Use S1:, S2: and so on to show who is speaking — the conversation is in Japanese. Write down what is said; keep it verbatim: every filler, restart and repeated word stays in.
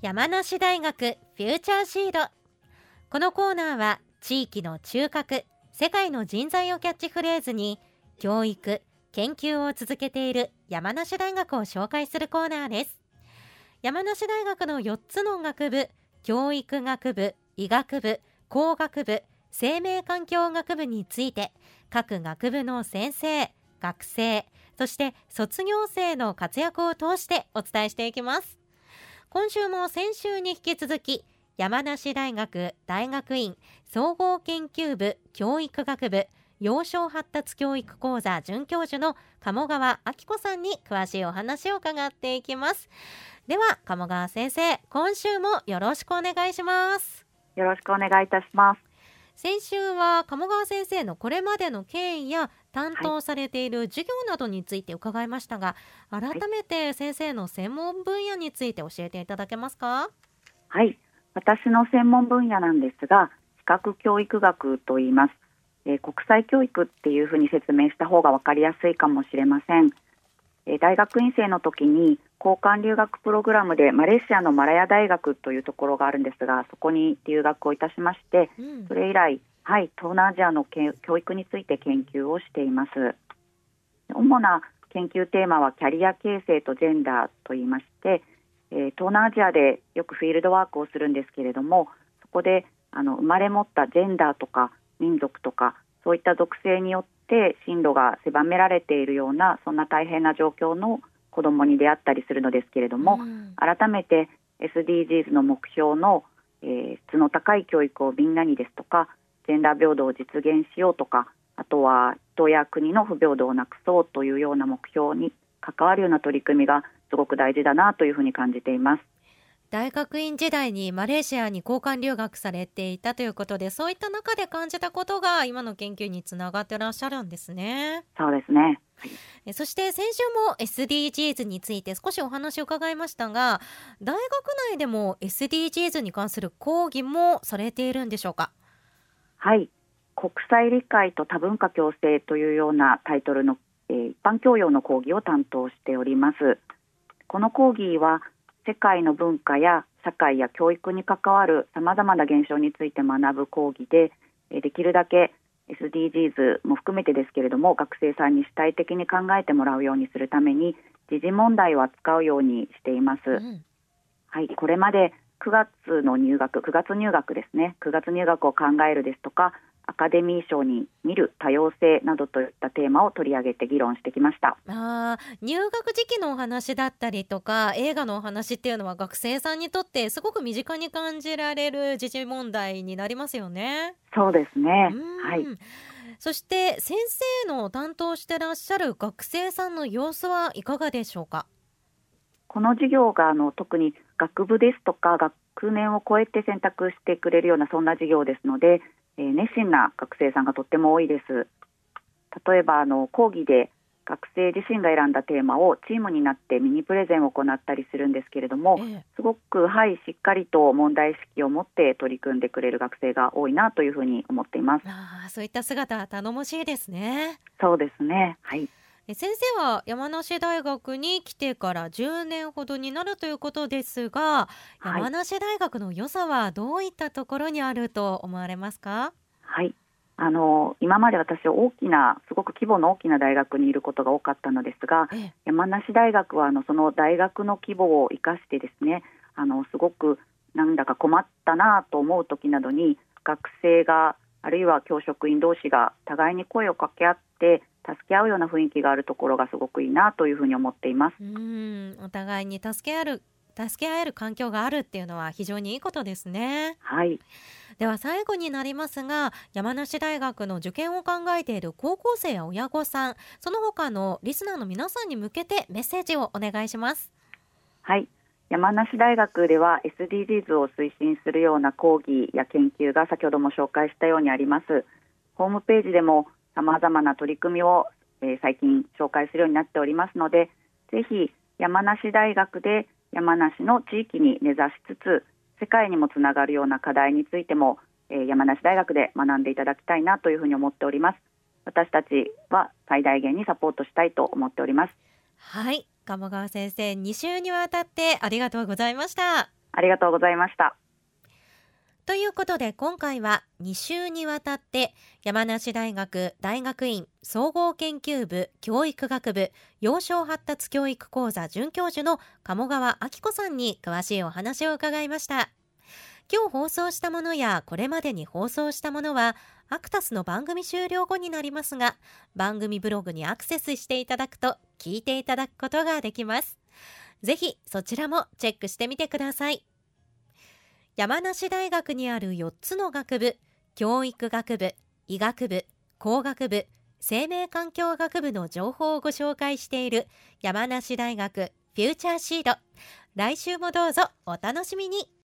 S1: 山梨大学フューチャーシード。このコーナーは地域の中核、世界の人材をキャッチフレーズに教育、研究を続けている山梨大学を紹介するコーナーです。山梨大学のよっつの学部、教育学部、医学部、工学部、生命環境学部について各学部の先生、学生、そして卒業生の活躍を通してお伝えしていきます。今週も先週に引き続き山梨大学大学院総合研究部教育学部幼少発達教育講座准教授の鴨川明子さんに詳しいお話を伺っていきます。では鴨川先生、今週もよろしくお願いします。
S2: よろしくお願いいたします。
S1: 先週は鴨川先生のこれまでの経緯や担当されている授業などについて伺いましたが、はい、改めて先生の専門分野について教えていただけますか？
S2: はい、私の専門分野なんですが、比較教育学と言います。えー、国際教育っていうふうに説明した方が分かりやすいかもしれません。えー、大学院生の時に交換留学プログラムでマレーシアのマラヤ大学というところがあるんですが、そこに留学をいたしまして、うん、それ以来、はい、東南アジアの教育について研究をしています。主な研究テーマはキャリア形成とジェンダーといいまして、えー、東南アジアでよくフィールドワークをするんですけれども、そこであの生まれ持ったジェンダーとか民族とかそういった属性によって進路が狭められているような、そんな大変な状況の子どもに出会ったりするのですけれども、うん、改めて エスディージーズ の目標の、えー、質の高い教育をみんなにですとか、ジェンダー平等を実現しようとか、あとは人や国の不平等をなくそうというような目標に関わるような取り組みがすごく大事だなというふうに感じています。
S1: 大学院時代にマレーシアに交換留学されていたということで、そういった中で感じたことが今の研究につながってらっしゃるんですね。
S2: そうですね、はい、
S1: そして先週も エスディージーズ について少しお話を伺いましたが、大学内でも エスディージーズ に関する講義もされているんでしょうか？
S2: はい、国際理解と多文化共生というようなタイトルの、えー、一般教養の講義を担当しております。この講義は世界の文化や社会や教育に関わるさまざまな現象について学ぶ講義で、できるだけ エスディージーズ も含めてですけれども、学生さんに主体的に考えてもらうようにするために時事問題を扱うようにしています。うん、はい、これまでくがつの入学、くがつ入学ですね、くがつ入学を考えるですとか、アカデミー賞に見る多様性などといったテーマを取り上げて議論してきました。
S1: あ、入学時期のお話だったりとか映画のお話っていうのは学生さんにとってすごく身近に感じられる時事問題になりますよね。
S2: そうですね、はい、
S1: そして先生の担当してらっしゃる学生さんの様子はいかがでしょうか？
S2: この授業があの特に学部ですとか学年を超えて選択してくれるようなそんな授業ですので、えー、熱心な学生さんがとっても多いです。例えばあの講義で学生自身が選んだテーマをチームになってミニプレゼンを行ったりするんですけれども、ええ、すごく、はい、しっかりと問題意識を持って取り組んでくれる学生が多いなというふうに思っています。
S1: あ、そういった姿は頼もしいですね。
S2: そうですね、はい、
S1: 先生は山梨大学に来てからじゅうねんほどになるということですが、はい、山梨大学の良さはどういったところにあると思われますか？
S2: はい、あの今まで私は大きなすごく規模の大きな大学にいることが多かったのですが、ええ、山梨大学はあのその大学の規模を生かしてですね、あのすごくなんだか困ったなと思う時などに学生があるいは教職員同士が互いに声を掛け合って助け合うような雰囲気があるところがすごくいいなというふうに思っています。
S1: うーん、お互いに助け合える助け合える環境があるっていうのは非常にいいことですね。
S2: はい、
S1: では最後になりますが、山梨大学の受験を考えている高校生や親御さん、その他のリスナーの皆さんに向けてメッセージをお願いします。
S2: はい、山梨大学では エスディージーズ を推進するような講義や研究が先ほども紹介したようにあります。ホームページでもさまざまな取り組みを、えー、最近紹介するようになっておりますので、ぜひ山梨大学で山梨の地域に根ざしつつ世界にもつながるような課題についても、えー、山梨大学で学んでいただきたいなというふうに思っております。私たちは最大限にサポートしたいと思っております。
S1: はい、鴨川先生、に週にわたってありがとうございました。
S2: ありがとうございました。
S1: ということで今回はに週にわたって山梨大学大学院総合研究部教育学部幼少発達教育講座准教授の鴨川明子さんに詳しいお話を伺いました。今日放送したものやこれまでに放送したものはアクタスの番組終了後になりますが、番組ブログにアクセスしていただくと聞いていただくことができます。ぜひそちらもチェックしてみてください。山梨大学にあるよっつの学部、教育学部、医学部、工学部、生命環境学部の情報をご紹介している山梨大学フューチャーシード。来週もどうぞお楽しみに。